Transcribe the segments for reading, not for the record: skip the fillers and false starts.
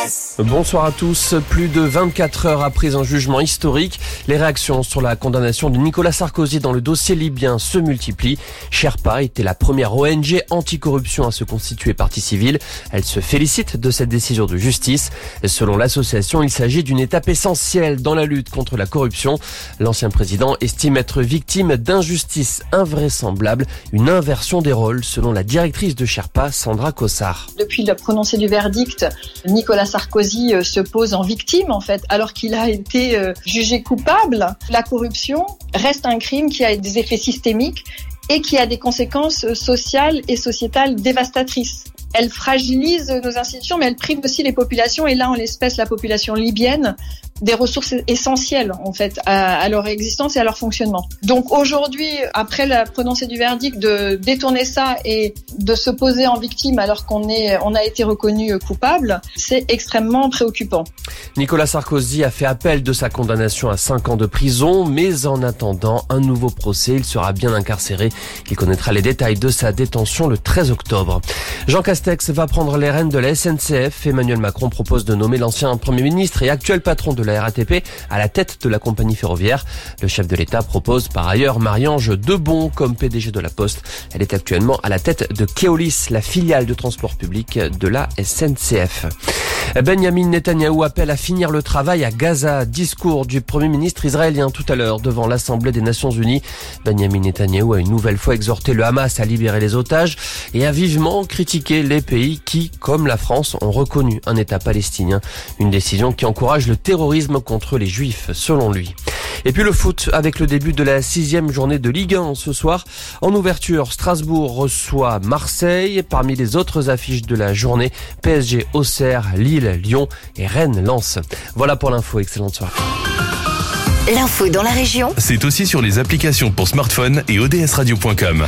Bonsoir à tous. Plus de 24 heures après un jugement historique, les réactions sur la condamnation de Nicolas Sarkozy dans le dossier libyen se multiplient. Sherpa était la première ONG anticorruption à se constituer partie civile. Elle se félicite de cette décision de justice. Selon l'association, il s'agit d'une étape essentielle dans la lutte contre la corruption. L'ancien président estime être victime d'injustices invraisemblables, une inversion des rôles, selon la directrice de Sherpa, Sandra Kossar. Depuis le prononcé du verdict, Nicolas Sarkozy se pose en victime, en fait, alors qu'il a été jugé coupable. La corruption reste un crime qui a des effets systémiques et qui a des conséquences sociales et sociétales dévastatrices. Elle fragilise nos institutions, mais elle prive aussi les populations, et là, en l'espèce, la population libyenne, des ressources essentielles, en fait, à leur existence et à leur fonctionnement. Donc aujourd'hui, après la prononcée du verdict, de détourner ça et de se poser en victime alors qu'on a été reconnu coupable, c'est extrêmement préoccupant. Nicolas Sarkozy a fait appel de sa condamnation à 5 ans de prison, mais en attendant un nouveau procès, il sera bien incarcéré. Il connaîtra les détails de sa détention le 13 octobre. Jean Castex va prendre les rênes de la SNCF. Emmanuel Macron propose de nommer l'ancien Premier ministre et actuel patron de la RATP à la tête de la compagnie ferroviaire. Le chef de l'État propose par ailleurs Marie-Ange Debon comme PDG de la Poste. Elle est actuellement à la tête de Keolis, la filiale de transport public de la SNCF. Benjamin Netanyahou appelle à finir le travail à Gaza. Discours du Premier ministre israélien tout à l'heure devant l'Assemblée des Nations Unies. Benjamin Netanyahou a une nouvelle fois exhorté le Hamas à libérer les otages et a vivement critiqué les pays qui, comme la France, ont reconnu un État palestinien. Une décision qui encourage le terrorisme contre les Juifs, selon lui. Et puis le foot, avec le début de la 6e journée de Ligue 1 ce soir. En ouverture, Strasbourg reçoit Marseille. Parmi les autres affiches de la journée, PSG, Auxerre, Lille, Lyon et Rennes, Lens. Voilà pour l'info, excellente soirée. L'info dans la région, c'est aussi sur les applications pour smartphone et odsradio.com.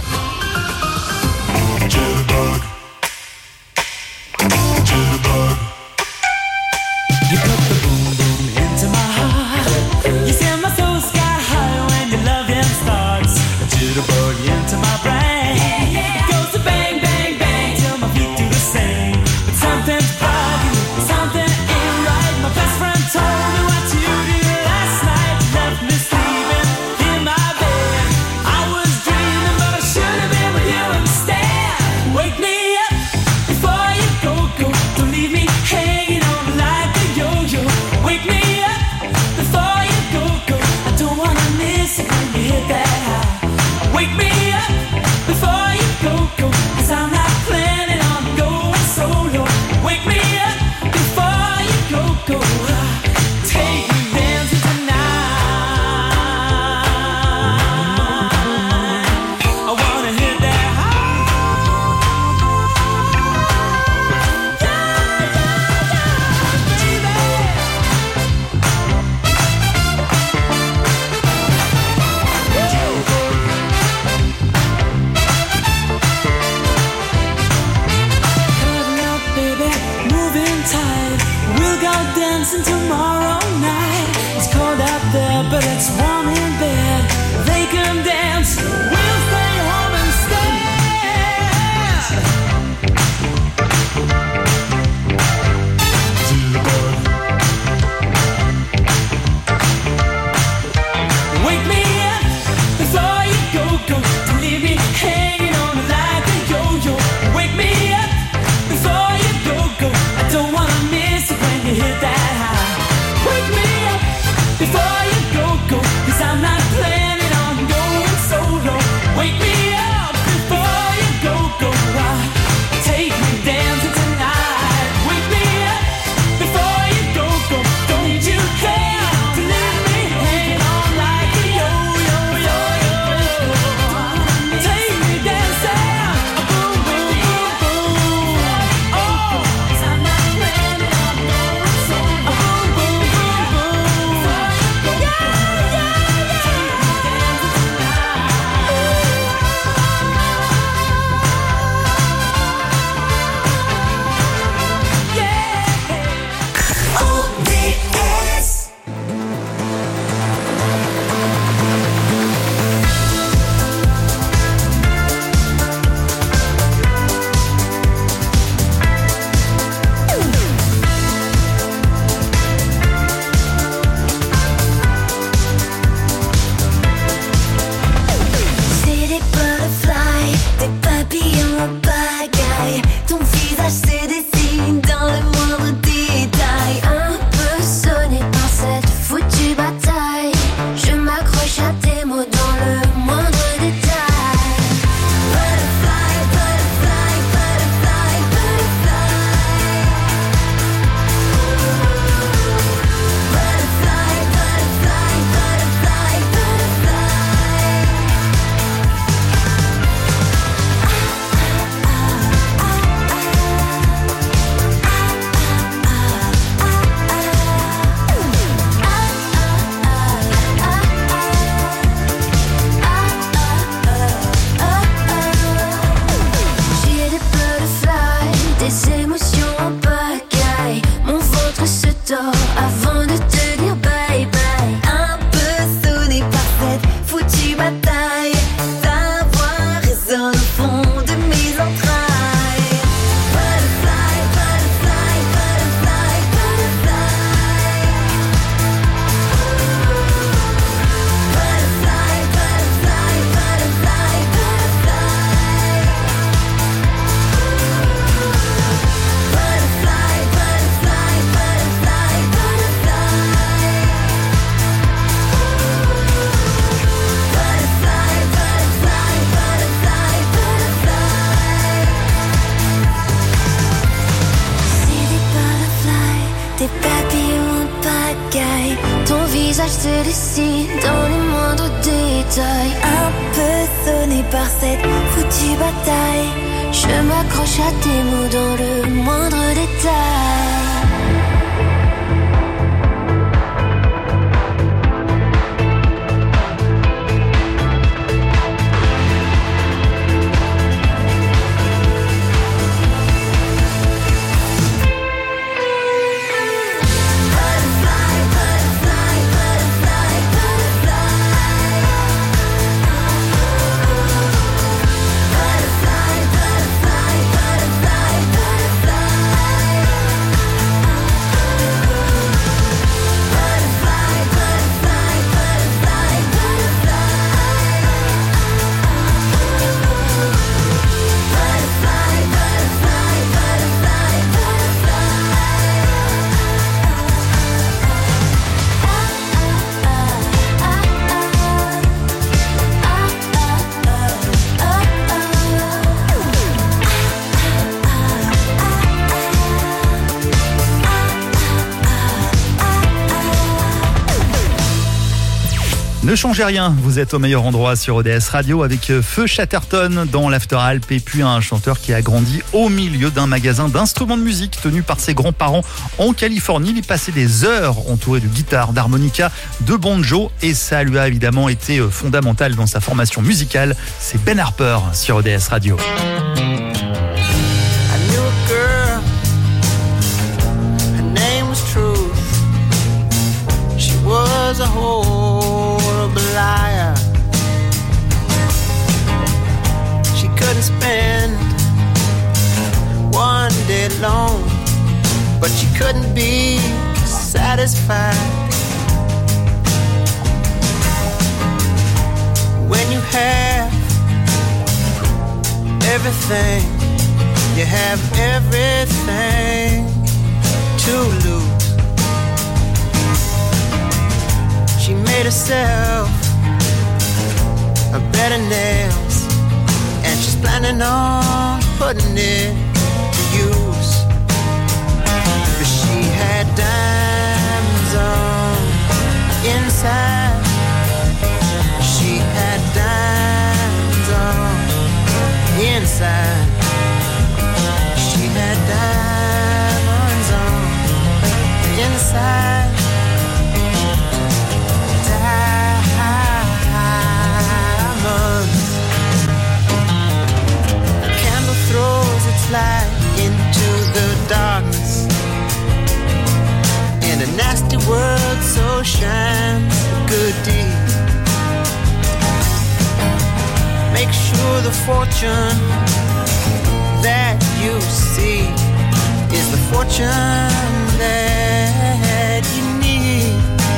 m'endors avant de te dire bye bye. Un peu sonné par cette foutue bataille. Ta voix résonne au fond de mes entrailles. Butterfly, butterfly, butterfly, butterfly. Butterfly, butterfly, butterfly, butterfly. Butterfly, butterfly, butterfly, butterfly. Butterfly, butterfly, butterfly, butterfly. C'est des butterflies, des papillons en pagaille. Ton visage se dessine dans les moindres détails. Un peu sonné par cette foutue bataille. Je m'accroche à tes mots dans le moindre détail. Butterfly, butterfly, butterfly, butterfly. Butterfly, butterfly, butterfly, butterfly. Butterfly, butterfly, butterfly, butterfly. Butterfly, butterfly, butterfly, Ne changez rien, vous êtes au meilleur endroit sur ODS Radio avec Feu Chatterton dans l'After Alp et puis un chanteur qui a grandi au milieu d'un magasin d'instruments de musique tenu par ses grands-parents en Californie. Il y passait des heures entouré de guitares, d'harmonica, de banjo et ça lui a évidemment été fondamental dans sa formation musicale. C'est Ben Harper sur ODS Radio. I knew a girl, her name was Truth. She was a horrible liar. She couldn't spend one day alone, but she couldn't be satisfied. When you have everything, you have everything to lose. She made herself a bed of nails, and she's planning on putting it to use. But she had diamonds on inside. She had diamonds on inside. She had diamonds on inside. Throws its light into the darkness. In a nasty world, so shines a good deed. Make sure the fortune that you see is the fortune that you need.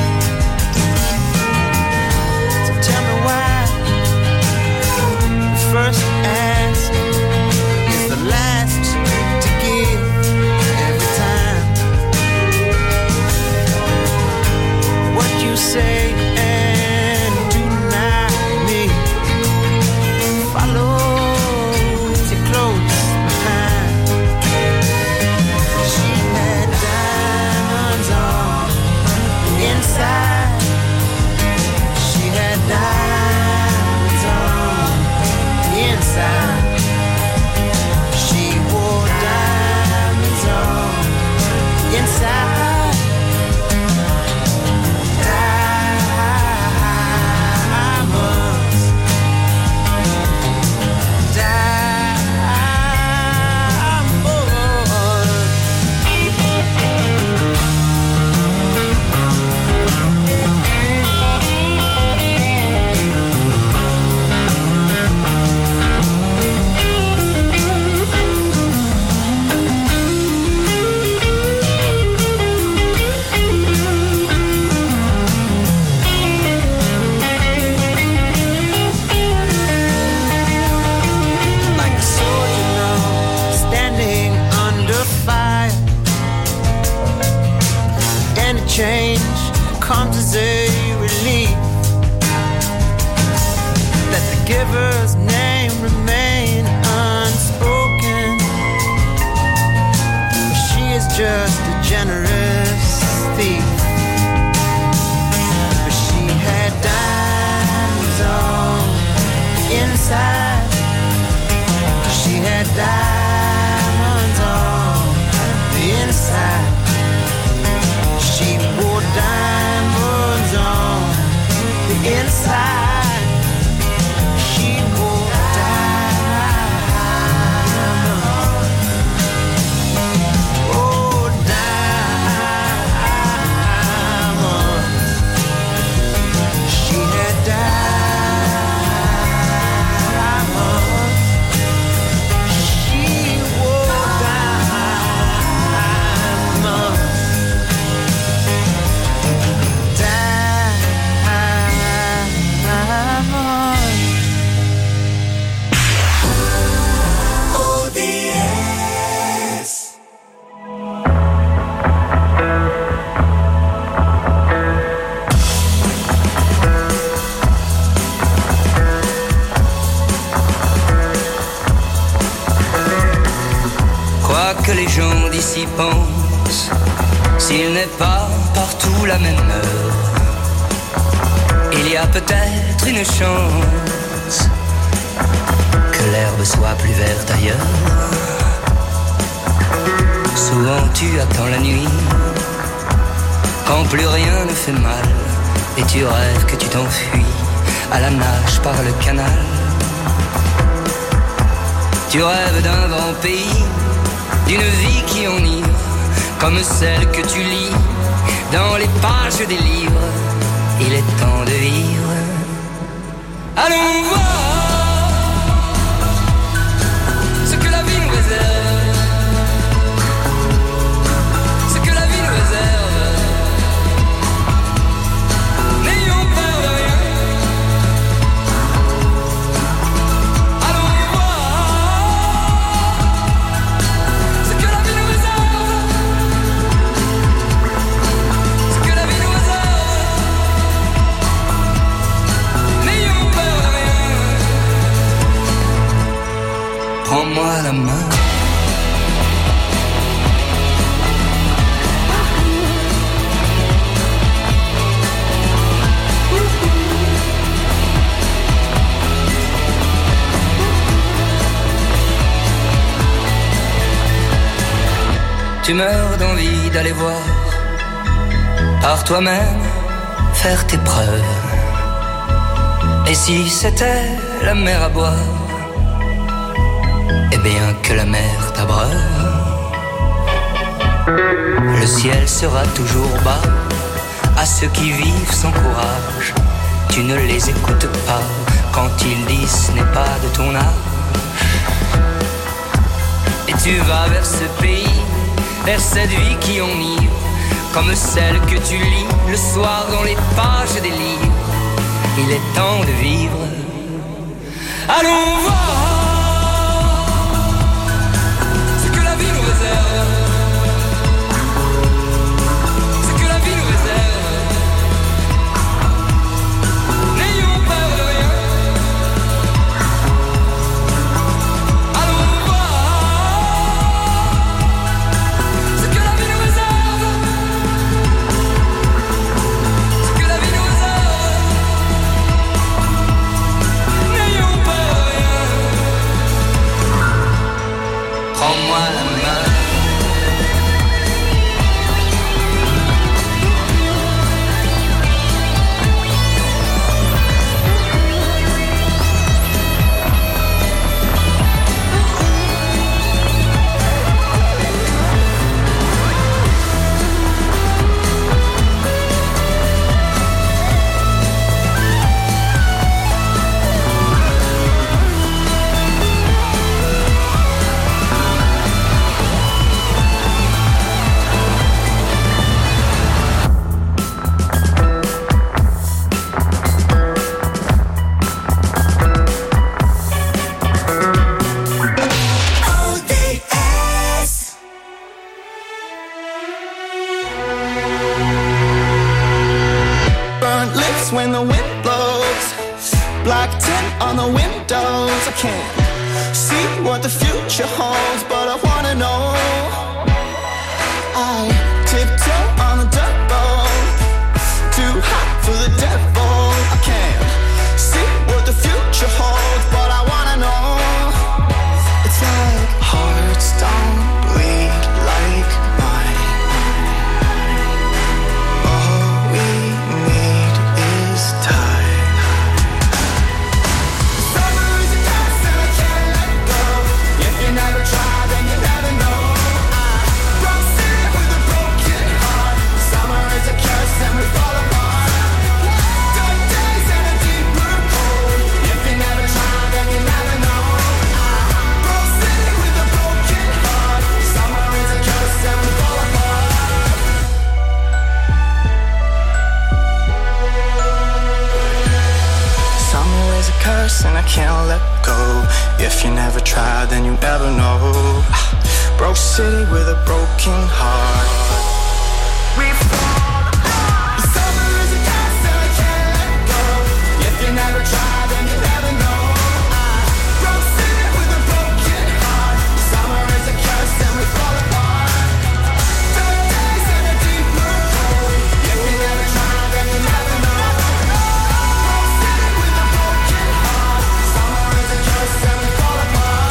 So tell me why the first ask the last to give every time. What you say and do not mean follows you close behind. She had died. comes as a relief. Let the giver's name remain unspoken. She is just a generous thief. But she had diamonds on the inside. She had diamonds on the inside. She wore diamonds on the inside. She wore diamonds. Oh, diamonds. She had diamonds. She wore diamonds. Quoi que les gens d'ici pensent, s'il n'est pas partout la même heure, il y a peut-être une chance que l'herbe soit plus verte ailleurs. Souvent tu attends la nuit, quand plus rien ne fait mal, et tu rêves que tu t'enfuis à la nage par le canal. Tu rêves d'un grand pays, d'une vie qui enivre, comme celle que tu lis dans les pages des livres. Il est temps de vivre. Allons voir ce que la vie nous réserve, ce que la vie nous réserve. N'ayons peur de rien. Allons voir ce que la vie nous réserve, ce que la vie nous réserve. N'ayons peur de rien. Prends-moi la main. Tu meurs d'envie d'aller voir par toi-même, faire tes preuves. Et si c'était la mer à boire, eh bien que la mer t'abreuve. Le ciel sera toujours bas à ceux qui vivent sans courage. Tu ne les écoutes pas quand ils disent ce n'est pas de ton âge. Et tu vas vers ce pays, vers cette vie qui enivre, comme celle que tu lis le soir dans les pages des livres. Il est temps de vivre. Allons voir ce que la vie nous réserve, ce que la vie nous réserve. N'ayons peur de rien. Allons voir ce que la vie nous réserve, ce que la vie nous réserve. N'ayons peur de rien. on the windows. I can't see what the future holds, but I wanna know. I tiptoe on the double, too hot for the devil. I can't see what the future holds, but I wanna know. It's like hearts don't bleed like mine. All we need is time. Summer is a curse and I can't let go. If you never try, then you never know. I broke city with a broken heart. Summer is a curse and we fall apart. Dark days and a deeper cold. If you never try, then you never know. I broke city with a broken heart. Summer is a curse and we fall apart. Summer is a curse and I can't let go. If you never try, then you never know. Broke city with a broken heart. We fall apart. Summer is a curse and I can't let go. If you never try, then you never know. Broke city with a broken heart. Summer is a curse and we fall apart. Dark days and a deeper cold. If you never try, then you never know. Broke city with a broken heart. Summer is a curse and we fall apart.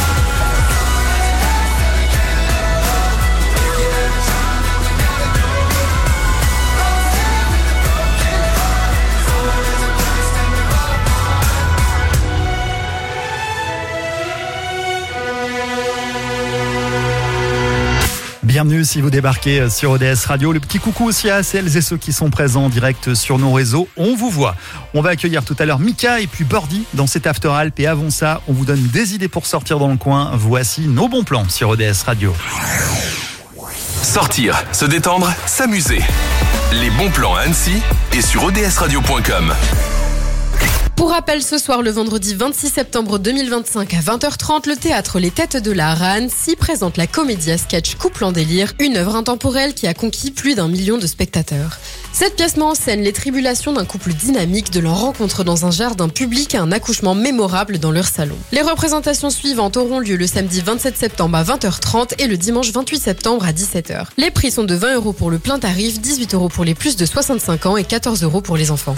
Bienvenue si vous débarquez sur ODS Radio. Le petit coucou aussi à celles et ceux qui sont présents en direct sur nos réseaux. On vous voit. On va accueillir tout à l'heure Mika et puis Bordy dans cet After Alp. Et avant ça, on vous donne des idées pour sortir dans le coin. Voici nos bons plans sur ODS Radio. Sortir, se détendre, s'amuser. Les bons plans à Annecy et sur odsradio.com. Pour rappel, ce soir, le vendredi 26 septembre 2025 à 20h30, le théâtre Les Têtes de l'Art à Annecy présente la comédie à sketch Couple en délire, une œuvre intemporelle qui a conquis plus d'1 million de spectateurs. Cette pièce met en scène les tribulations d'un couple dynamique, de leur rencontre dans un jardin public à un accouchement mémorable dans leur salon. Les représentations suivantes auront lieu le samedi 27 septembre à 20h30 et le dimanche 28 septembre à 17h. Les prix sont de 20 € pour le plein tarif, 18 € pour les plus de 65 ans et 14 € pour les enfants.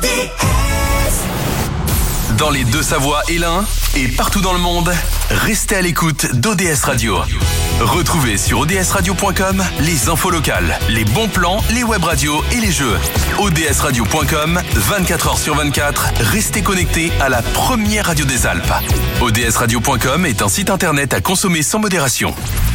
Dans les Deux-Savoie et l'Ain, et partout dans le monde, restez à l'écoute d'ODS Radio. Retrouvez sur odsradio.com les infos locales, les bons plans, les web radios et les jeux. odsradio.com, 24h/24, restez connectés à la première radio des Alpes. odsradio.com est un site internet à consommer sans modération.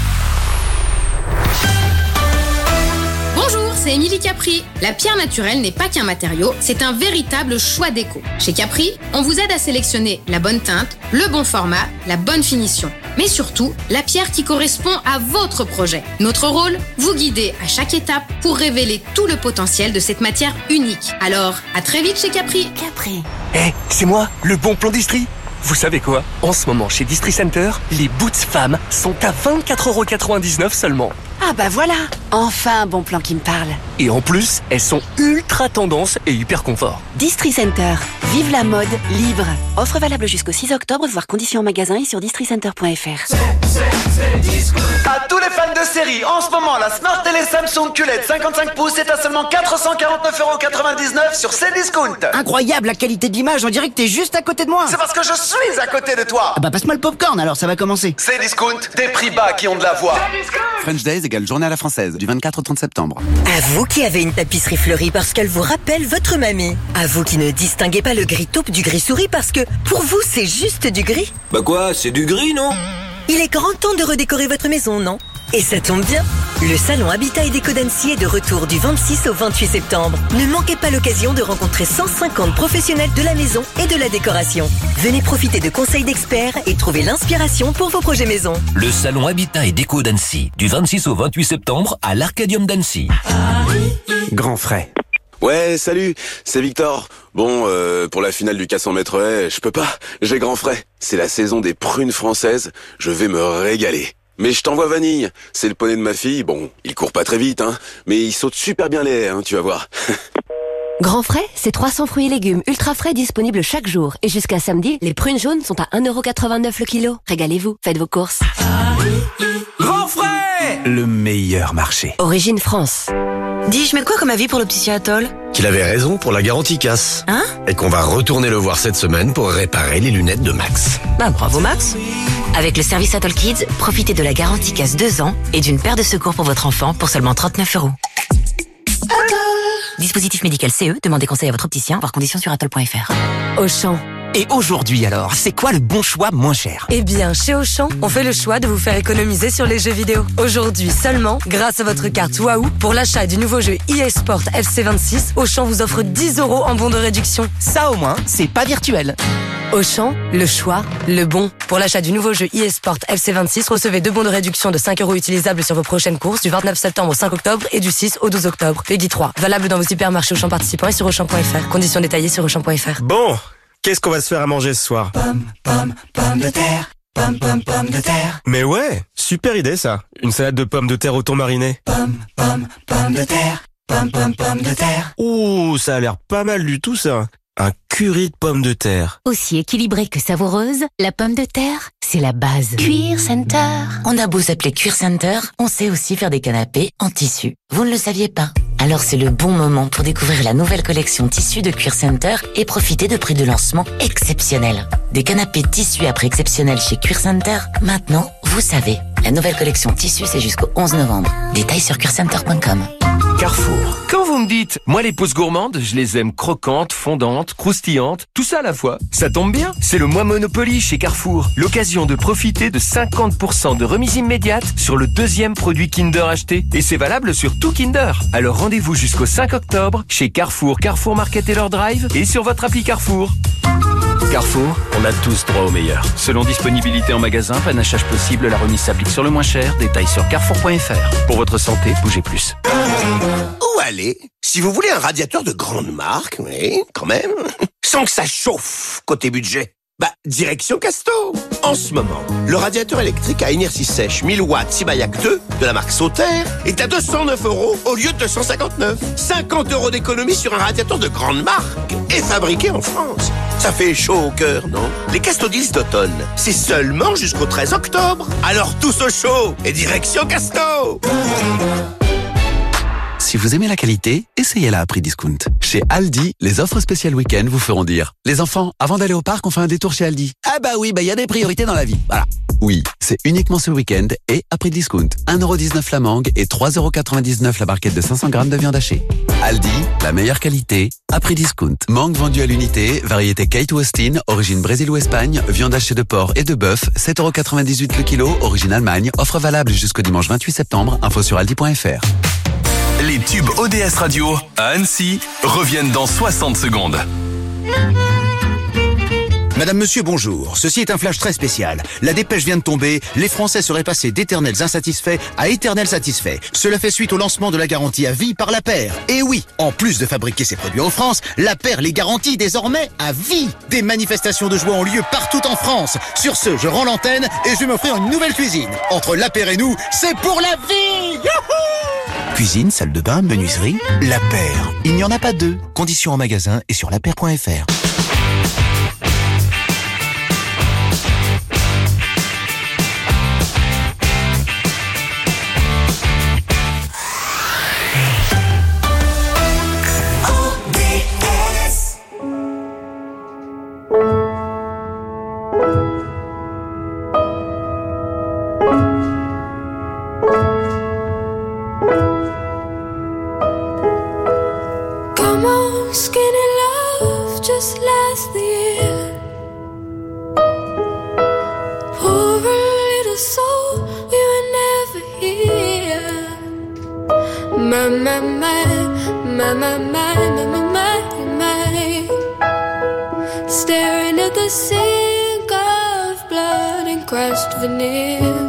Bonjour, c'est Émilie Capri. La pierre naturelle n'est pas qu'un matériau, c'est un véritable choix déco. Chez Capri, on vous aide à sélectionner la bonne teinte, le bon format, la bonne finition. Mais surtout, la pierre qui correspond à votre projet. Notre rôle, vous guider à chaque étape pour révéler tout le potentiel de cette matière unique. Alors, à très vite chez Capri. Capri. C'est moi, le bon plan d'Istrie. Vous savez quoi? En ce moment, chez Distri Center, les boots femmes sont à 24,99 € seulement. Ah bah voilà, enfin un bon plan qui me parle. Et en plus, elles sont ultra tendance et hyper confort. Distri Center, vive la mode libre. Offre valable jusqu'au 6 octobre, voir conditions en magasin et sur districenter.fr. À tous les fans de série, en ce moment, la Smart Télé Samsung QLED 55 pouces est à seulement 449,99 € sur Cdiscount. Incroyable la qualité d'image, on dirait que t'es juste à côté de moi. C'est parce que je suis à côté de toi. Ah bah passe-moi le popcorn alors, ça va commencer. Cdiscount, des prix bas qui ont de la voix. French Days égale journée à la française, du 24 au 30 septembre. À vous qui avez une tapisserie fleurie parce qu'elle vous rappelle votre mamie. À vous qui ne distinguez pas le gris taupe du gris souris parce que pour vous c'est juste du gris. Bah quoi, c'est du gris, non? Il est grand temps de redécorer votre maison, non? Et ça tombe bien, le salon Habitat et Déco d'Annecy est de retour du 26 au 28 septembre. Ne manquez pas l'occasion de rencontrer 150 professionnels de la maison et de la décoration. Venez profiter de conseils d'experts et trouver l'inspiration pour vos projets maison. Le salon Habitat et Déco d'Annecy, du 26 au 28 septembre à l'Arcadium d'Annecy. Grand frais. Ouais, salut, c'est Victor. Bon, pour la finale du 400 mètres haies, je peux pas, j'ai grand frais. C'est la saison des prunes françaises, je vais me régaler. Mais je t'envoie Vanille, c'est le poney de ma fille, bon, il court pas très vite, hein, mais il saute super bien les haies, hein, tu vas voir. Grand Frais, c'est 300 fruits et légumes ultra frais disponibles chaque jour. Et jusqu'à samedi, les prunes jaunes sont à 1,89€ le kilo. Régalez-vous, faites vos courses. Grand Frais, le meilleur marché. Origine France. Dis, je mets quoi comme avis pour le petit Atoll? Qu'il avait raison pour la garantie casse. Hein? Et qu'on va retourner le voir cette semaine pour réparer les lunettes de Max. Bah bravo Max. Avec le service Atoll Kids, profitez de la garantie casse 2 ans et d'une paire de secours pour votre enfant pour seulement 39€. Dispositif médical CE, demandez conseil à votre opticien, voir conditions sur atoll.fr. Auchan. Et aujourd'hui alors, c'est quoi le bon choix moins cher? Eh bien, chez Auchan, on fait le choix de vous faire économiser sur les jeux vidéo. Aujourd'hui seulement, grâce à votre carte Wahoo, pour l'achat du nouveau jeu eSport FC26, Auchan vous offre 10€ en bon de réduction. Ça au moins, c'est pas virtuel. Auchan, le choix, le bon. Pour l'achat du nouveau jeu eSport FC26, recevez 2 bons de réduction de 5€ utilisables sur vos prochaines courses du 29 septembre au 5 octobre et du 6 au 12 octobre. Peggy 3. Valable dans vos hypermarchés Auchan participants et sur Auchan.fr. Conditions détaillées sur Auchan.fr. Bon, qu'est-ce qu'on va se faire à manger ce soir? Pommes de terre. Pommes de terre. Mais ouais, super idée ça. Une salade de pommes de terre au thon mariné. Pommes de terre. Pommes de terre. Ouh, ça a l'air pas mal du tout ça. Un curry de pommes de terre. Aussi équilibrée que savoureuse, la pomme de terre, c'est la base. Cuir Center. On a beau s'appeler Cuir Center, on sait aussi faire des canapés en tissu. Vous ne le saviez pas? Alors c'est le bon moment pour découvrir la nouvelle collection tissu de Cuir Center et profiter de prix de lancement exceptionnels. Des canapés tissu à prix exceptionnel chez Cuir Center. Maintenant, vous savez. La nouvelle collection tissu, c'est jusqu'au 11 novembre. Détails sur cuircenter.com. Carrefour. Quand vous me dites, moi les pousses gourmandes, je les aime croquantes, fondantes, croustillantes, tout ça à la fois. Ça tombe bien, c'est le mois Monopoly chez Carrefour. L'occasion de profiter de 50% de remise immédiate sur le 2e produit Kinder acheté. Et c'est valable sur tout Kinder. Alors rendez-vous jusqu'au 5 octobre chez Carrefour, Carrefour Market et leur drive et sur votre appli Carrefour. Carrefour, on a tous droit au meilleur. Selon disponibilité en magasin, panachage possible, la remise s'applique sur le moins cher. Détails sur carrefour.fr. Pour votre santé, bougez plus. Où aller? Si vous voulez un radiateur de grande marque, oui, quand même, sans que ça chauffe côté budget, direction Casto. En ce moment, le radiateur électrique à inertie sèche 1000 watts Sibayak 2 de la marque Sauter est à 209€ au lieu de 259. 50€ d'économie sur un radiateur de grande marque et fabriqué en France. Ça fait chaud au cœur, non? Les Casto Deals d'automne, c'est seulement jusqu'au 13 octobre. Alors tous au chaud et direction Casto. Si vous aimez la qualité, essayez-la à prix discount. Chez Aldi, les offres spéciales week-end vous feront dire: les enfants, avant d'aller au parc, on fait un détour chez Aldi. Ah bah oui, y a des priorités dans la vie. Voilà. Oui, c'est uniquement ce week-end et à prix discount. 1,19€ la mangue et 3,99€ la barquette de 500 grammes de viande hachée. Aldi, la meilleure qualité, à prix discount. Mangue vendue à l'unité, variété Kate ou Austin, origine Brésil ou Espagne, viande hachée de porc et de bœuf, 7,98€ le kilo, origine Allemagne, offre valable jusqu'au dimanche 28 septembre, info sur aldi.fr. Les tubes ODS Radio à Annecy reviennent dans 60 secondes. Madame, monsieur, bonjour. Ceci est un flash très spécial. La dépêche vient de tomber. Les Français seraient passés d'éternels insatisfaits à éternels satisfaits. Cela fait suite au lancement de la garantie à vie par La Paire. Et oui, en plus de fabriquer ses produits en France, La Paire les garantit désormais à vie. Des manifestations de joie ont lieu partout en France. Sur ce, je rends l'antenne et je vais m'offrir une nouvelle cuisine. Entre La Paire et nous, c'est pour la vie. Youhou! Cuisine, salle de bain, menuiserie, La Paire. Il n'y en a pas deux. Conditions en magasin et sur lapaire.fr. Just last year, poor little soul, we were never here. My, my, my, my, my, my, my, my, my, staring at the sink of blood and crushed veneer.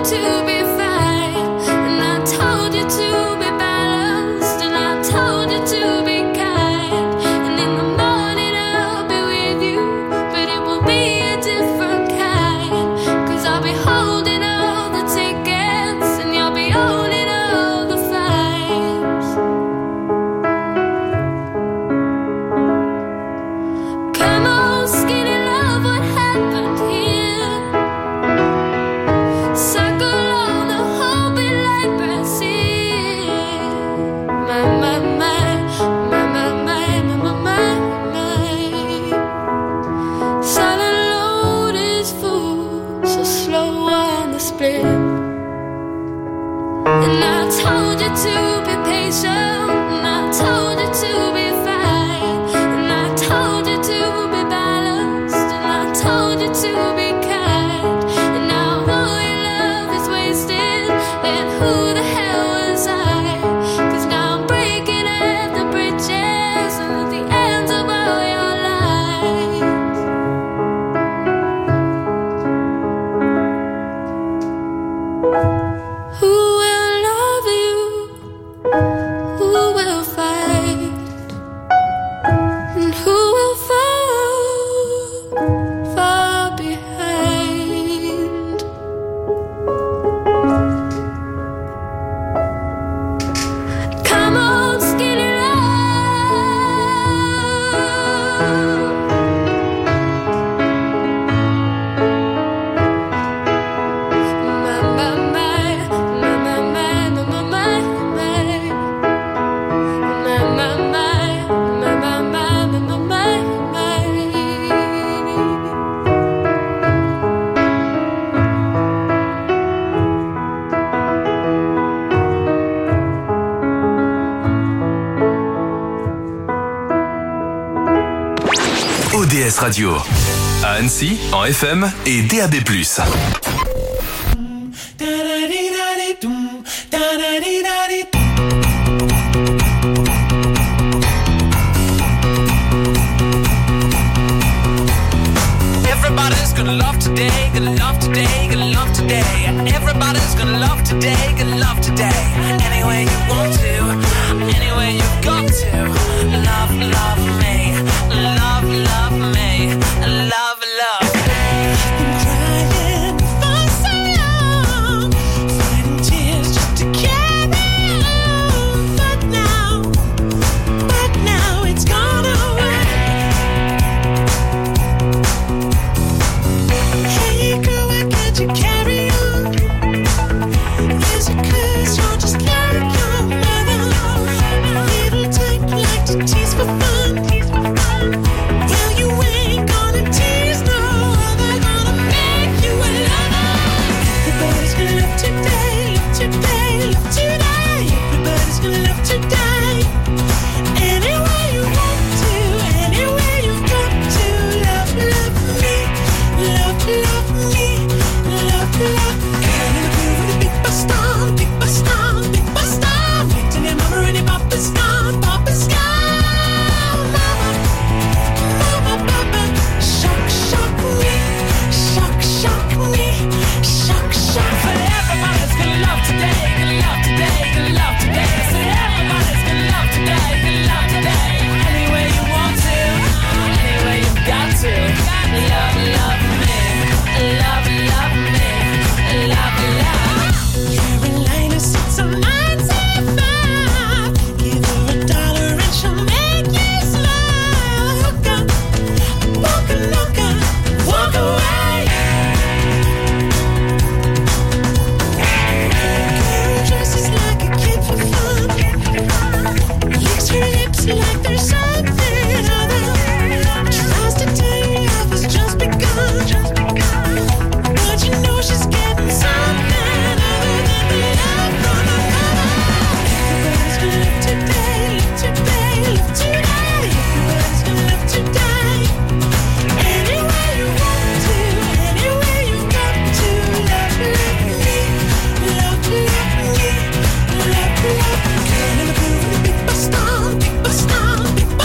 ODS Radio. À Annecy, en FM et DAB+. Everybody's gonna love today, gonna love today, gonna love today. Everybody's gonna love today, gonna love today. Any way you want to, any way you've got to. Love, love me, love, love me, love, love me. Been crying for so long, fighting tears just to carry on. But now it's gone away. Hey girl, why can't you carry on? Is it 'cause you're just like your mother? Little type like to tease for fun. Well, you ain't gonna tease no other, gonna make you a lover. Everybody's gonna love today, love today, love today. Everybody's gonna love today. Any way you want to, any way you got to. Love, love me, love, love me, love, love. And in the groove with a big bus down, big bus down, big bus down. Waiting your mama and your papa's gone, papa's gone. Mama, papa, shock, shock me, shock, shock me, shock, shock. But everybody's gonna love today, gonna love today, gonna love today. I said everybody's gonna love today, gonna love today. Any way you want to, any way you got to. Love, love me, love, love me, love, love. Carolina sits on 95. Give her $1 and she'll make you smile. Hook up, walk a loca, walk away. Girl dresses like a kid for fun. Licks her lips like there's something other. Tries to tell you love has just begun. But you know she's getting something other than the love from her mother. Everybody's gonna love today, love today, love today. Everybody's gonna love today. Any way you want to, any way you got to. Love, love me, love, love me, love, love. Girl in the groove with a big bus down, big bus down, big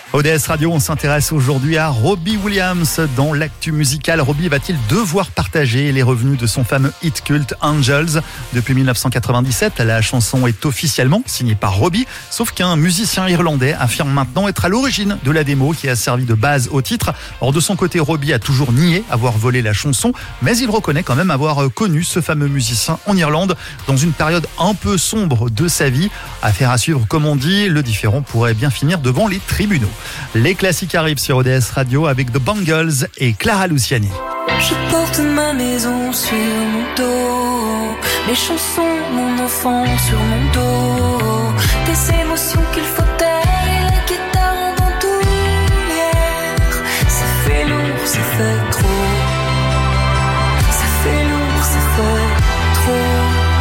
ODS Radio, on s'intéresse aujourd'hui à Robbie Williams. Dans l'actu musicale, Robbie va-t-il devoir partager les revenus de son fameux hit culte Angels? Depuis 1997, la chanson est officiellement signée par Robbie, sauf qu'un musicien irlandais affirme maintenant être à l'origine de la démo qui a servi de base au titre. Or, de son côté, Robbie a toujours nié avoir volé la chanson, mais il reconnaît quand même avoir connu ce fameux musicien en Irlande dans une période un peu sombre de sa vie. Affaire à suivre, comme on dit, le différend pourrait bien finir devant les tribunaux. Les classiques arrivent sur ODS Radio avec The Bangles et Clara Luciani. Je porte ma maison sur mon dos, mes chansons, mon enfant sur mon dos, des émotions qu'il faut taire et la guitare en bandoulière. Ça fait lourd, ça fait trop. Ça fait lourd, ça fait trop.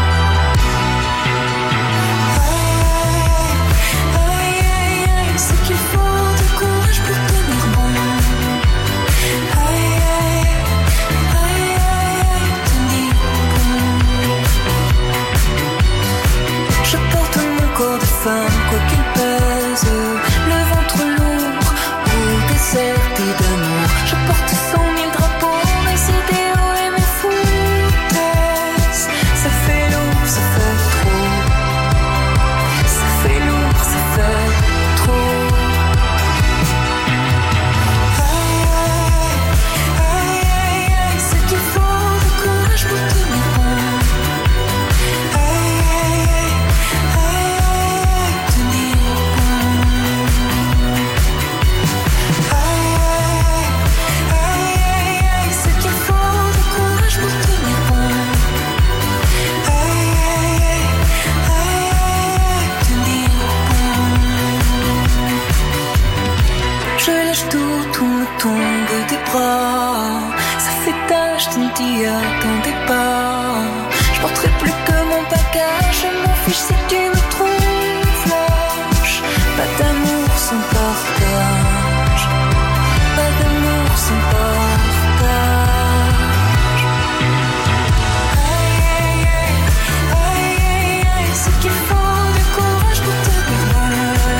Femme, quoi qu'il pèse, le ventre lourd, au désert d'amour. Je porte 100 000 drapeaux, mes idéaux et mes foutaises. Ça fait lourd, ça fait trop. Ça fait lourd, ça fait trop. Aïe, aïe, aïe, c'est qu'il faut du courage pour tenir bon. Tout me tombe des bras. Ça fait tâche, tu ne t'y attendais pas. Je porterai plus que mon bagage. Je m'en fiche si tu me trouves lâche. Pas d'amour sans partage. Pas d'amour sans partage. Aïe, aïe, aïe, aïe, aïe, aïe. C'est qu'il faut du courage pour te dévoiler.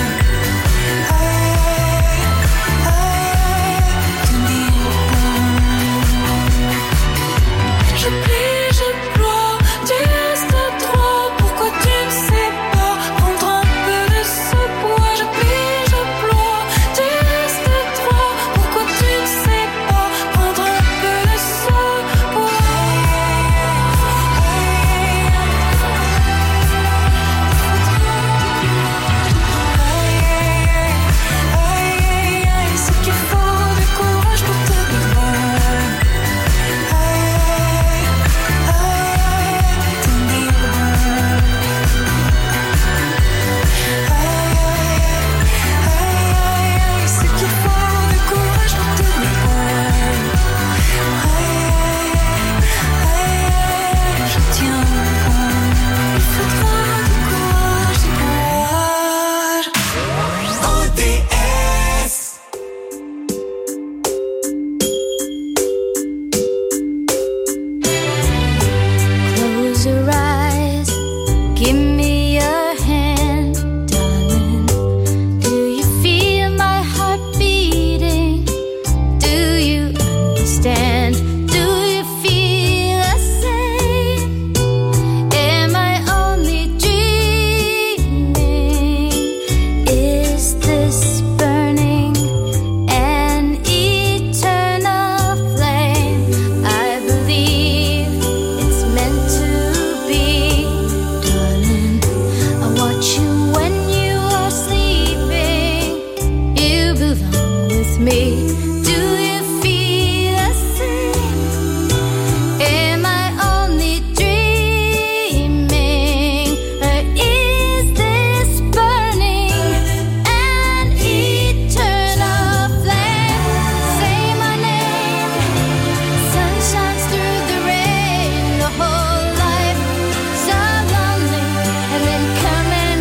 Je plie, je ploie, tu restes trop. Pourquoi tu ne sais pas prendre un peu de ce poids? Je plie, je ploie, tu restes trop. Pourquoi tu ne sais pas prendre un peu de ce poids? Aïe, c'est qu'il faut du courage pour te dévoiler.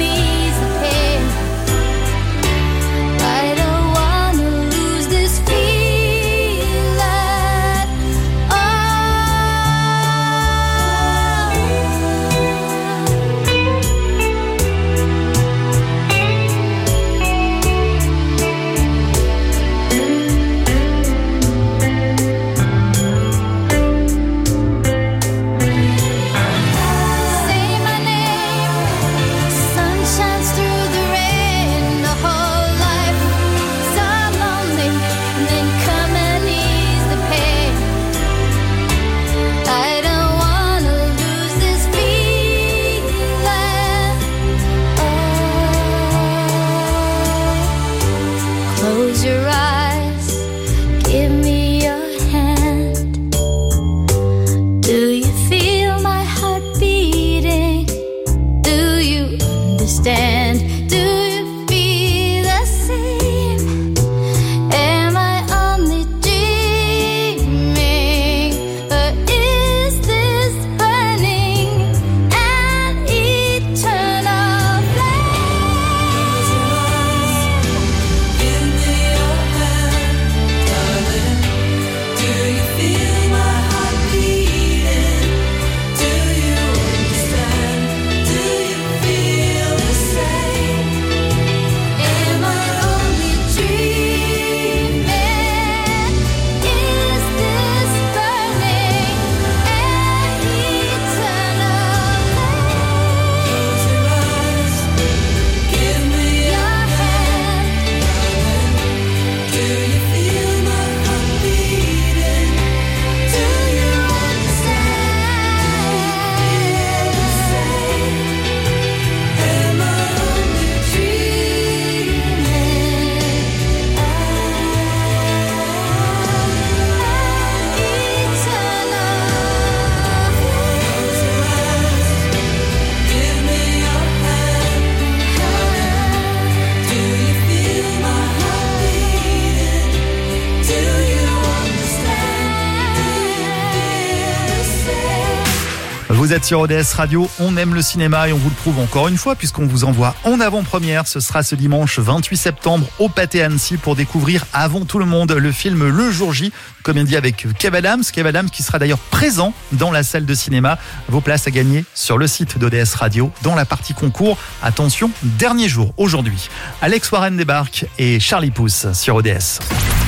Feeling Close your eyes, give me your hand. Do you feel my heart beating? Do you understand? Do you feel the same? Am I only dreaming? Or is this burning an eternal flame? Give me your hand, darling. Do you feel my heart beating? Do you understand? Do you feel the same? Am I only dreaming? Is this burning an eternal flame? Close your eyes, give me your hand. Do you feel my heart beating? Do you understand? Am I only Vous êtes sur ODS Radio, on aime le cinéma et on vous le prouve encore une fois puisqu'on vous envoie en avant-première. Ce sera ce dimanche 28 septembre au Pâté Annecy pour découvrir avant tout le monde le film Le Jour J, comédie avec Kev Adams qui sera d'ailleurs présent dans la salle de cinéma. Vos places à gagner sur le site d'ODS Radio dans la partie concours. Attention, dernier jour aujourd'hui. Alex Warren débarque et Charlie Pouce sur ODS.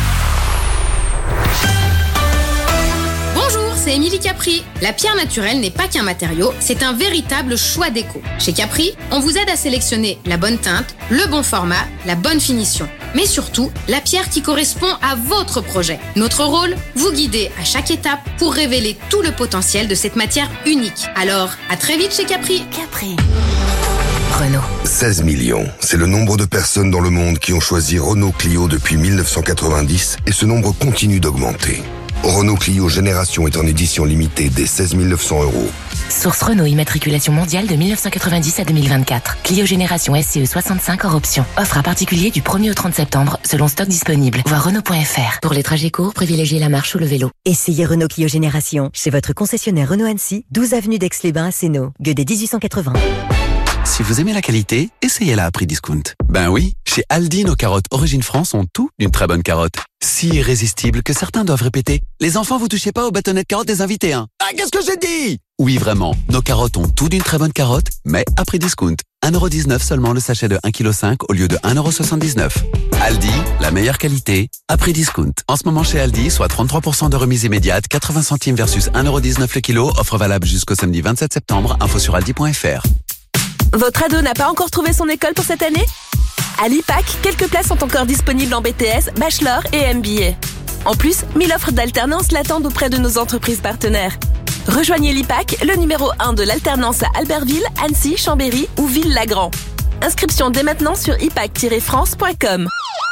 Bonjour, c'est Émilie Capri. La pierre naturelle n'est pas qu'un matériau, c'est un véritable choix déco. Chez Capri, on vous aide à sélectionner la bonne teinte, le bon format, la bonne finition. Mais surtout, la pierre qui correspond à votre projet. Notre rôle, vous guider à chaque étape pour révéler tout le potentiel de cette matière unique. Alors, à très vite chez Capri. Capri. Renault. 16 millions, c'est le nombre de personnes dans le monde qui ont choisi Renault Clio depuis 1990 et ce nombre continue d'augmenter. Renault Clio Génération est en édition limitée dès 16 900 €. Source Renault, immatriculation mondiale de 1990 à 2024. Clio Génération SCE 65 hors option. Offre à particulier du 1er au 30 septembre, selon stock disponible. Voir Renault.fr. Pour les trajets courts, privilégiez la marche ou le vélo. Essayez Renault Clio Génération chez votre concessionnaire Renault Annecy, 12 avenue d'Aix-les-Bains à Sénaux. Gueudet 1880. Si vous aimez la qualité, essayez-la à prix discount. Ben oui, chez Aldi, nos carottes Origine France ont tout d'une très bonne carotte. Si irrésistible que certains doivent répéter. Les enfants, vous touchez pas au bâtonnet de carottes des invités, hein? Ah, qu'est-ce que j'ai dit? Oui, vraiment, nos carottes ont tout d'une très bonne carotte, mais à prix discount. 1,19€ seulement le sachet de 1,5 kg au lieu de 1,79€. Aldi, la meilleure qualité, à prix discount. En ce moment chez Aldi, soit 33% de remise immédiate, 80 centimes versus 1,19€ le kilo, offre valable jusqu'au samedi 27 septembre, info sur aldi.fr. Votre ado n'a pas encore trouvé son école pour cette année? À l'IPAC, quelques places sont encore disponibles en BTS, Bachelor et MBA. En plus, 1000 offres d'alternance l'attendent auprès de nos entreprises partenaires. Rejoignez l'IPAC, le numéro 1 de l'alternance à Albertville, Annecy, Chambéry ou Ville-Lagrand. Inscription dès maintenant sur ipac-france.com.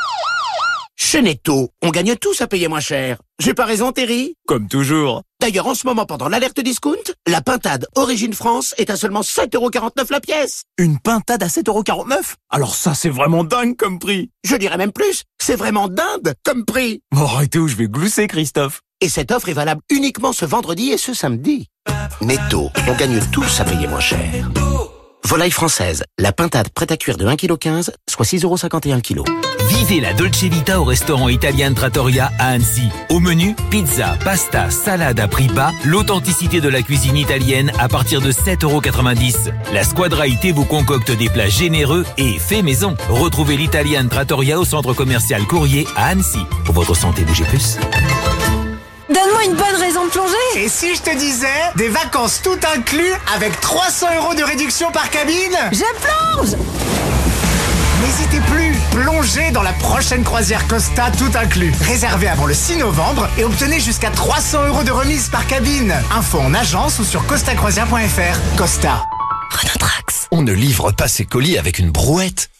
Chez Netto, on gagne tous à payer moins cher. J'ai pas raison, Terry? Comme toujours. D'ailleurs, en ce moment, pendant l'alerte discount, la pintade Origine France est à seulement 7,49€ la pièce. Une pintade à 7,49€? Alors ça, c'est vraiment dingue comme prix. Je dirais même plus, c'est vraiment dinde comme prix. Bon, arrêtez où je vais glousser, Christophe. Et cette offre est valable uniquement ce vendredi et ce samedi. Netto, on gagne tous à payer moins cher. Volaille française, la pintade prête à cuire de 1,15 kg, soit 6,51€ le kilo. Vivez la Dolce Vita au restaurant italien Trattoria à Annecy. Au menu, pizza, pasta, salade à prix bas, l'authenticité de la cuisine italienne à partir de 7,90€. La Squadra IT vous concocte des plats généreux et faits maison. Retrouvez l'Italian Trattoria au centre commercial Courrier à Annecy. Pour votre santé, bougez plus. Donne-moi une bonne raison de plonger. Et si je te disais des vacances tout inclus avec 300€ de réduction par cabine? Je plonge! N'hésitez plus, plongez dans la prochaine croisière Costa tout inclus. Réservez avant le 6 novembre et obtenez jusqu'à 300€ de remise par cabine. Info en agence ou sur costacroisière.fr. Costa. On ne livre pas ses colis avec une brouette.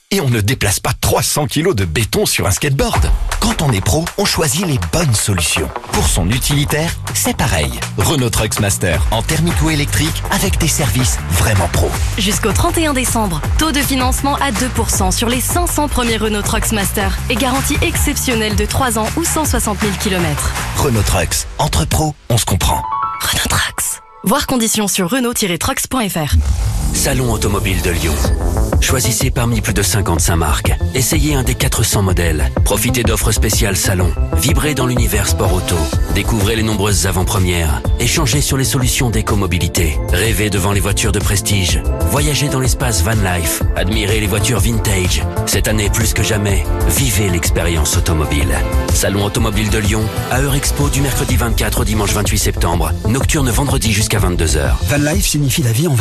Et on ne déplace pas 300 kilos de béton sur un skateboard. Quand on est pro, on choisit les bonnes solutions. Pour son utilitaire, c'est pareil. Renault Trucks Master, en thermique ou électrique, avec des services vraiment pro. Jusqu'au 31 décembre, taux de financement à 2% sur les 500 premiers Renault Trucks Master et garantie exceptionnelle de 3 ans ou 160 000 km. Renault Trucks, entre pros, on se comprend. Renault Trucks. Voir conditions sur Renault-Trucks.fr. Salon automobile de Lyon. Choisissez parmi plus de 55 marques. Essayez un des 400 modèles. Profitez d'offres spéciales salon. Vibrez dans l'univers sport auto. Découvrez les nombreuses avant-premières. Échangez sur les solutions d'écomobilité. Rêvez devant les voitures de prestige. Voyagez dans l'espace Van Life. Admirez les voitures vintage. Cette année, plus que jamais, vivez l'expérience automobile. Salon automobile de Lyon, à Eurexpo du mercredi 24 au dimanche 28 septembre. Nocturne vendredi jusqu'à 22h. Van Life signifie la vie en van.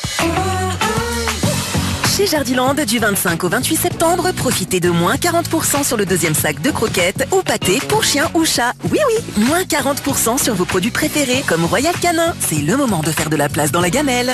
Chez Jardiland, du 25 au 28 septembre, profitez de moins 40% sur le deuxième sac de croquettes ou pâtés pour chien ou chat. Oui, moins 40% sur vos produits préférés comme Royal Canin. C'est le moment de faire de la place dans la gamelle.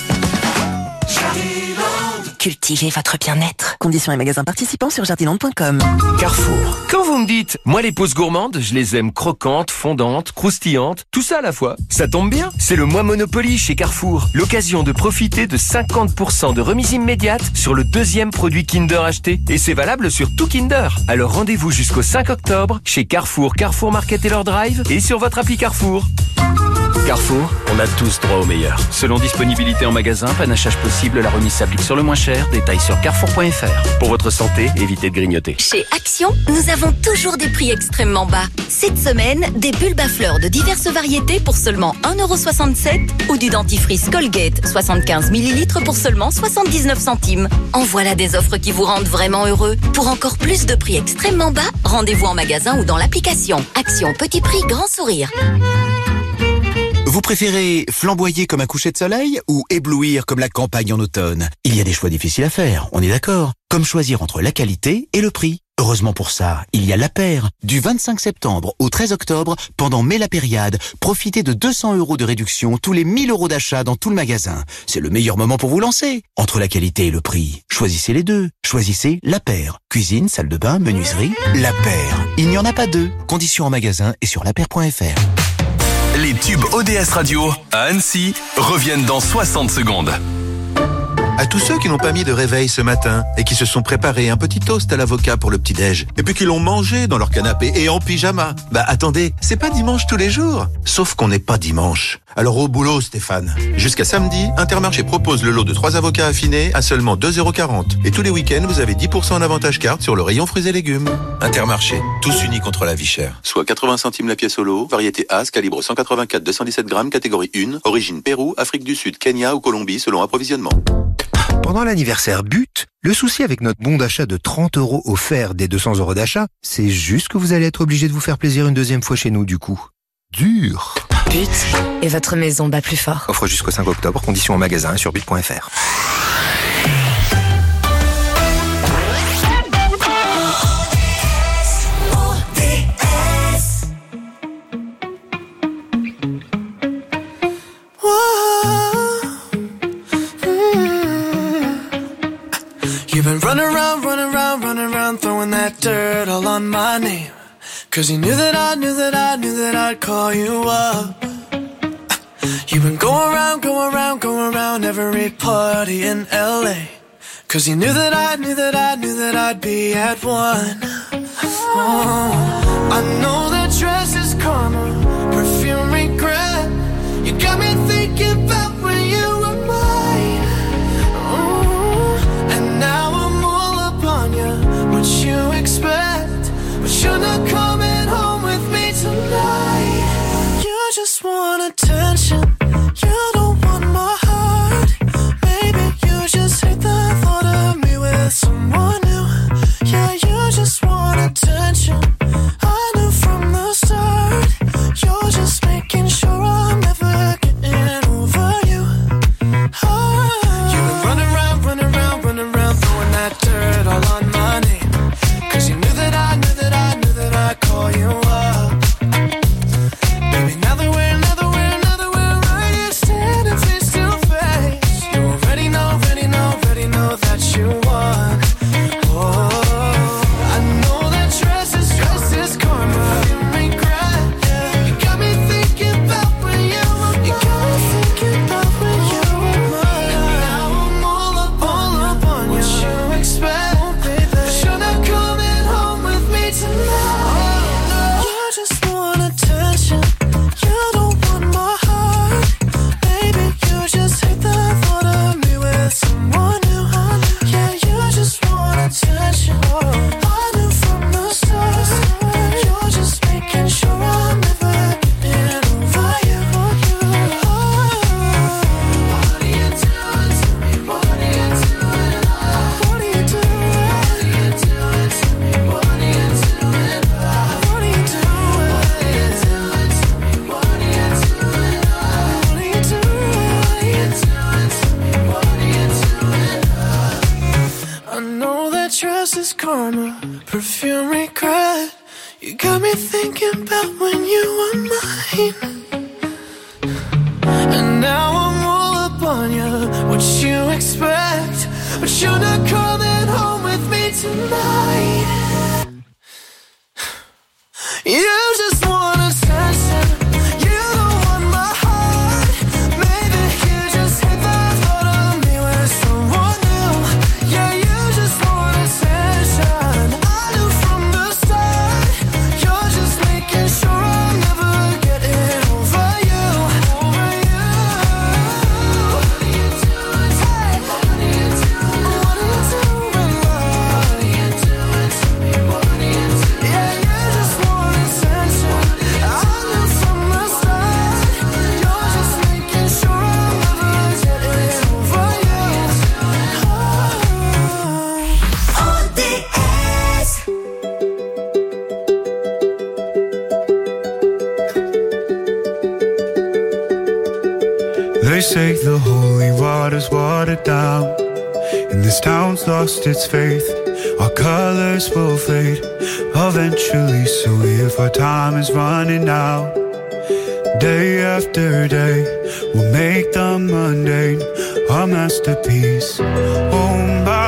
Cultivez votre bien-être. Conditions et magasins participants sur jardiland.com. Carrefour. Quand vous me dites, moi les pousses gourmandes, je les aime croquantes, fondantes, croustillantes, tout ça à la fois. Ça tombe bien, c'est le mois Monopoly chez Carrefour. L'occasion de profiter de 50% de remise immédiate sur le deuxième produit Kinder acheté. Et c'est valable sur tout Kinder. Alors rendez-vous jusqu'au 5 octobre chez Carrefour, Carrefour Market et leur Drive et sur votre appli Carrefour. Carrefour, on a tous droit au meilleur. Selon disponibilité en magasin, panachage possible, la remise s'applique sur le moins cher. Détails sur carrefour.fr. Pour votre santé, évitez de grignoter. Chez Action, nous avons toujours des prix extrêmement bas. Cette semaine, des bulbes à fleurs de diverses variétés pour seulement 1,67€ ou du dentifrice Colgate 75 ml pour seulement 79 centimes. En voilà des offres qui vous rendent vraiment heureux. Pour encore plus de prix extrêmement bas, rendez-vous en magasin ou dans l'application. Action, petit prix, grand sourire. Vous préférez flamboyer comme un coucher de soleil ou éblouir comme la campagne en automne? Il y a des choix difficiles à faire, on est d'accord. Comme choisir entre la qualité et le prix. Heureusement pour ça, il y a La Paire. Du 25 septembre au 13 octobre, pendant mai la périade, profitez de 200 € de réduction tous les 1000 € d'achat dans tout le magasin. C'est le meilleur moment pour vous lancer. Entre la qualité et le prix, choisissez les deux. Choisissez La Paire. Cuisine, salle de bain, menuiserie, La Paire. Il n'y en a pas deux. Conditions en magasin et sur lapaire.fr. Les tubes ODS Radio à Annecy reviennent dans 60 secondes. À tous ceux qui n'ont pas mis de réveil ce matin et qui se sont préparés un petit toast à l'avocat pour le petit-déj et puis qui l'ont mangé dans leur canapé et en pyjama. Bah attendez, c'est pas dimanche tous les jours. Sauf qu'on n'est pas dimanche. Alors au boulot Stéphane. Jusqu'à samedi, Intermarché propose le lot de 3 avocats affinés à seulement 2,40 €. Et tous les week-ends, vous avez 10% en avantage carte sur le rayon fruits et légumes. Intermarché, tous unis contre la vie chère. Soit 80 centimes la pièce au lot, variété As, calibre 184-217 grammes, catégorie 1, origine Pérou, Afrique du Sud, Kenya ou Colombie selon approvisionnement. Pendant l'anniversaire But, le souci avec notre bon d'achat de 30 € offert des 200 € d'achat, c'est juste que vous allez être obligé de vous faire plaisir une deuxième fois chez nous du coup. Dur. But et votre maison bat plus fort. Offre jusqu'au 5 octobre, conditions en magasin et sur but.fr. You've been running around, throwing that dirt all on my name. 'Cause you knew that I'd call you up. You've been going around every party in LA. 'Cause you knew that I'd be at one. Oh, I know that dress is karma, perfume regret. You got me thinking about when you were mine. Oh, and now I'm all up on you. What you expect? But you're not coming home with me tonight. You just want attention. You don't want my heart. Maybe you just hate the thought of me with someone new. Yeah, you just want attention. I knew from the start. You're just making sure I'm never getting over you. Oh. You've been running around, throwing that dirt all on my name. 'Cause you knew that I'd call you up. Baby, now that we're right here standing face to face, you already know that you won. regret. You got me thinking about when you were mine. And now I'm all up on you. What you expect? But you're not coming home with me tonight. You just want attention. You don't want my heart. Maybe you just hit the thought of me with someone new. Yeah, you just want attention. I knew from the start. You're just making sure I'm never getting over you. Over you. What are you doing? Hey, what are you doing? What are you doing? What are you doing to me? What are you doing? Yeah, you just want attention. I knew from the start. You're just making sure I'm never getting over you. ODS. They say the holy water's watered down, and this town's lost its faith. Our colors will fade eventually, so if our time is running out, day after day, we'll make the mundane a masterpiece. Oh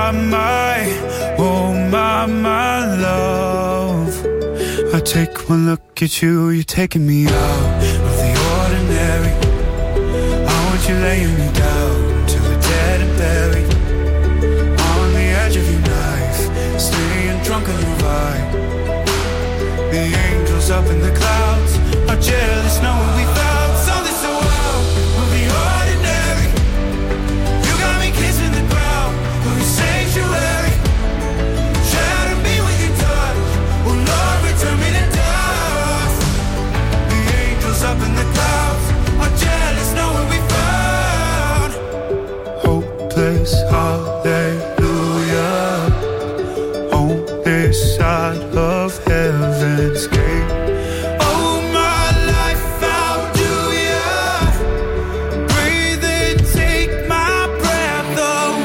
my love, I take one look at you, you're taking me out of the ordinary. You're laying me down till we're dead and buried on the edge of your knife, staying drunk on your vibe. The angels up in the clouds are jealous knowing we found something so wild. We'll be ordinary. You got me kissing the ground, we'll be sanctuary. Shatter me with your touch, oh Lord, return me to dust. The angels up in the clouds are jealous knowing we found hopeless, hallelujah, on this side of heaven's gate. Oh, my life, how do ya breathe and take my breath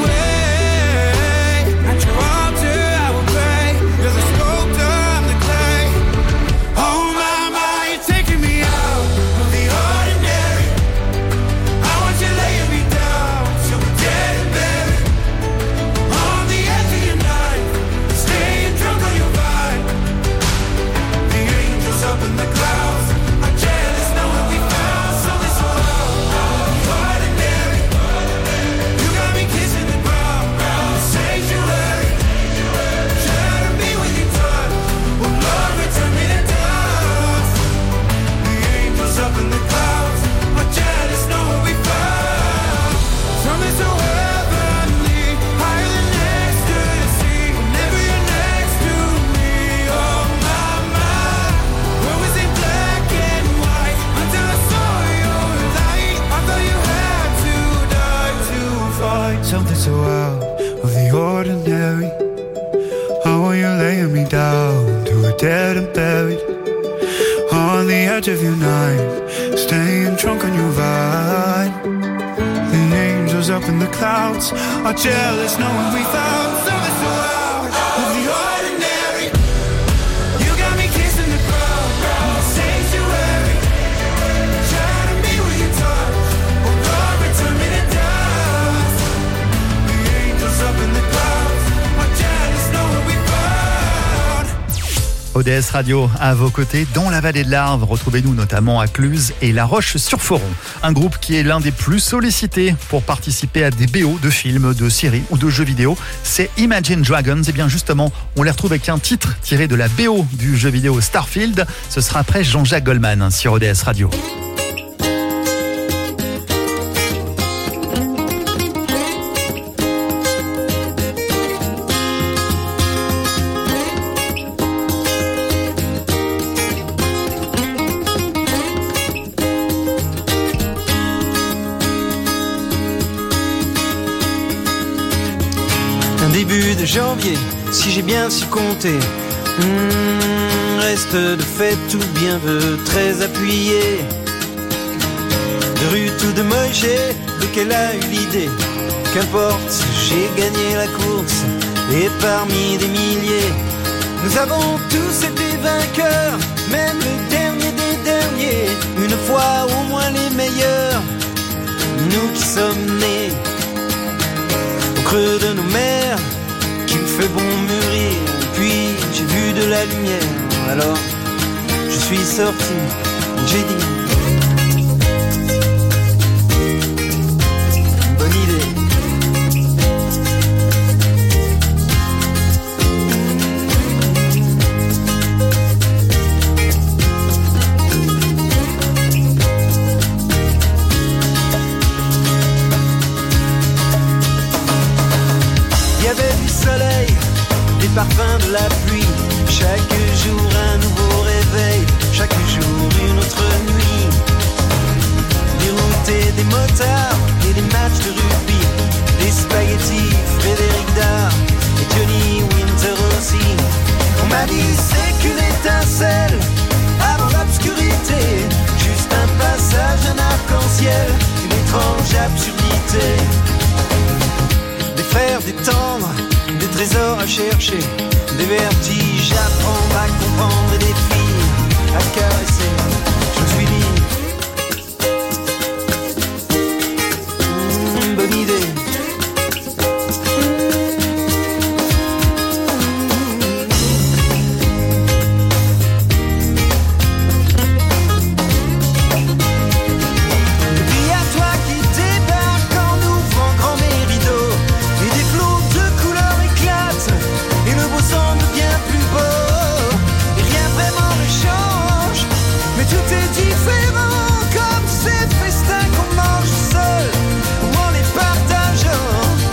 away? At your altar I will pray, you're the sculptor, I'm the clay. Oh my, you're taking me out of the ordinary. I want you laying me down till we're dead and buried on the edge of your knife, staying drunk on your vibe. The angels up in the clouds are jealous knowing we found something so ordinary. You got me kissing the ground, sanctuary. Shatter me with your touch, oh Lord, return me to dust. The angels up in the clouds are jealous knowing we found something so heavenly, higher than ecstasy. Whenever you're next to me, oh my, where was it black and white until I saw your light? I thought you had to die to fight something so out of the ordinary. How are you laying me down to a dead and buried on the edge of your night, staying drunk on your vine. The angels up in the clouds are jealous knowing we found something so out of the ordinary. You got me kissing the ground, sanctuary. Shatter me with your touch, oh Lord, return me to dust. The angels up in the clouds are jealous knowing we found. ODS Radio à vos côtés dans la vallée de l'Arve. Retrouvez-nous notamment à Cluse et La Roche-sur-Foron. Un groupe qui est l'un des plus sollicités pour participer à des BO de films, de séries ou de jeux vidéo. C'est Imagine Dragons. Et bien justement, on les retrouve avec un titre tiré de la BO du jeu vidéo Starfield. Ce sera après Jean-Jacques Goldman sur ODS Radio. Début de janvier, si j'ai bien su compter, reste de fête tout bien veut, très appuyé. De Ruth ou de Moïse, lequel a eu l'idée? Qu'importe, j'ai gagné la course, et parmi des milliers, Nous avons tous été vainqueurs, même le dernier des derniers. Une fois au moins les meilleurs, nous qui sommes nés au creux de nos mers, qu'il fait bon mûrir. Puis j'ai vu de la lumière, alors je suis sorti, j'ai dit bonne idée. Il y avait du soleil, des parfums de la pluie. Chaque jour un nouveau réveil, chaque jour une autre nuit. Des routes et des motards et des matchs de rugby, des spaghettis, Frédéric Dard et Johnny Winter aussi. On m'a dit c'est qu'une étincelle avant l'obscurité, juste un passage, un arc-en-ciel, une étrange absurdité. Des frères, des tendres, des trésors à chercher, des vertiges à prendre, à comprendre et des filles à caresser. Je me suis dit bonne idée. Et puis à toi qui débarque en ouvrant grand mes rideaux, et des flots de couleurs éclatent, et le beau semble bien plus beau. Et rien vraiment ne change, mais tout est différent, comme ces festins qu'on mange seul ou en les partageant.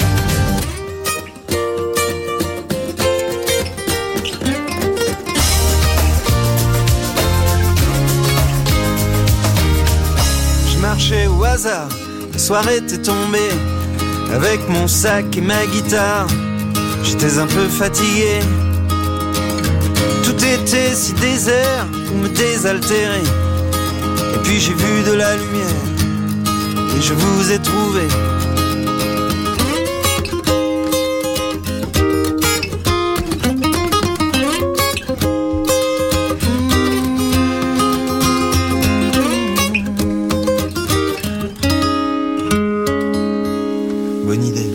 Je marchais au hasard, la soirée était tombée, avec mon sac et ma guitare. J'étais un peu fatigué, tout était si désert pour me désaltérer. Et puis j'ai vu de la lumière, et je vous ai trouvé. Bonne idée.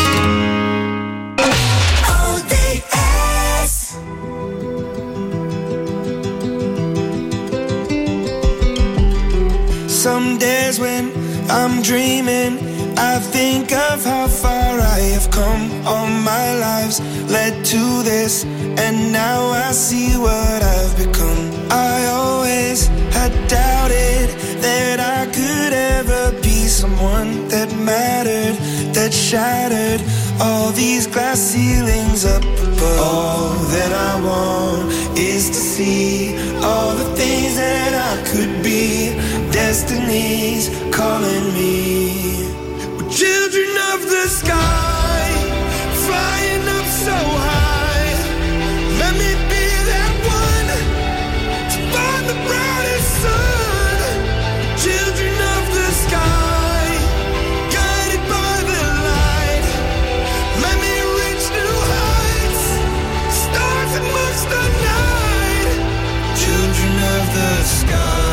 Some days when I'm dreaming, I think of how far I have come. All my lives led to this, and now I see what I've become. I always had doubted that I could ever be someone that mattered, that shattered all these glass ceilings up above. All that I want is to see all the things that I could be. Destiny's calling me. We're children of the sky, flying up so high. Let me be that one to find the brightest sun. Children of the sky, guided by the light. Let me reach new heights, stars amongst the night. Children of the sky.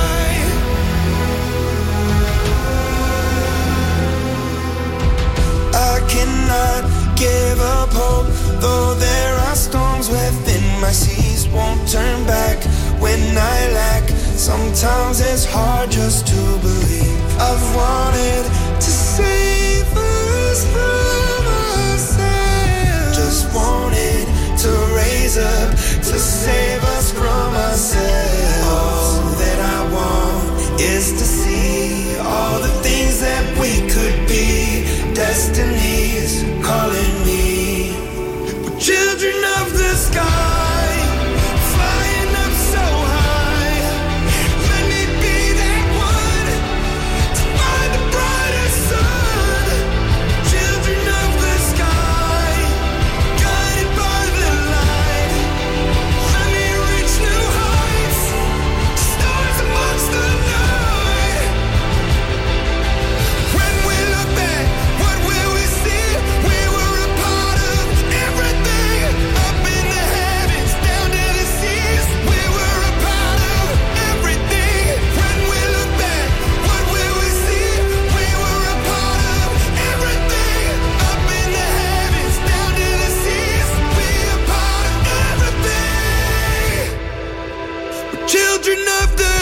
I cannot give up hope, though there are storms within my seas. Won't turn back when I lack. Sometimes it's hard just to believe. I've wanted to save us from ourselves. Just wanted to raise up to save us from ourselves. All that I want is to see all the things that we could be. Destiny's calling me. We're children of the sky, flying up so high. Let me be that one to find the brightest children of the